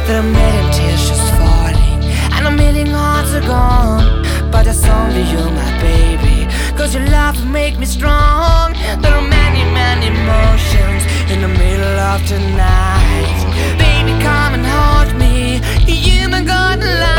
that a million tears just falling and a million hearts are gone. But it's only you, my baby, 'cause your love will make me strong. There are many, many emotions in the middle of the night. Baby, come and hold me, you're my golden light.